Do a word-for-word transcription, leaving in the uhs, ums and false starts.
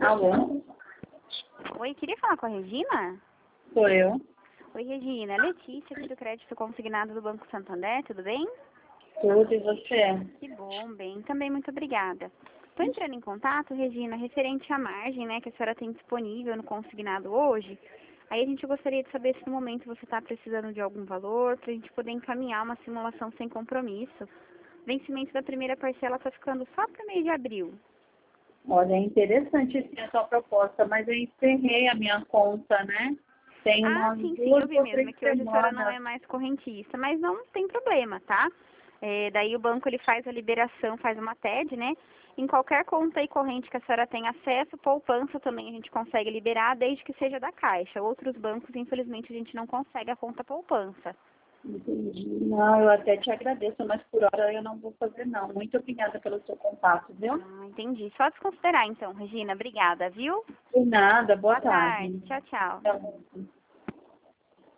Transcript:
Alô? Oi, queria falar com a Regina? Sou eu. Oi, Regina. É Letícia, aqui do Crédito Consignado do Banco Santander, tudo bem? Tudo e você? Que bom, bem. Também muito obrigada. Estou entrando em contato, Regina, referente à margem, né, que a senhora tem disponível no consignado hoje. Aí a gente gostaria de saber se no momento você está precisando de algum valor, para a gente poder encaminhar uma simulação sem compromisso. Vencimento da primeira parcela está ficando só para o mês de abril. Olha, é interessante sim, a sua proposta, mas eu encerrei a minha conta, né? Tem Ah, umas sim, sim, eu duas vi ou mesmo. É três que hoje a senhora não semanas. é mais correntista, mas não tem problema, tá? É, daí o banco ele faz a liberação, faz uma T E D, né? Em qualquer conta e corrente que a senhora tenha acesso, poupança também a gente consegue liberar, desde que seja da Caixa. Outros bancos, infelizmente, a gente não consegue a conta poupança. Entendi. Não, eu até te agradeço, mas por hora eu não vou fazer não. Muito obrigada pelo seu contato, viu? Ah, entendi. Só desconsiderar então, Regina. Obrigada, viu? De nada, boa Boa tarde. tarde. Tchau, tchau. Tchau.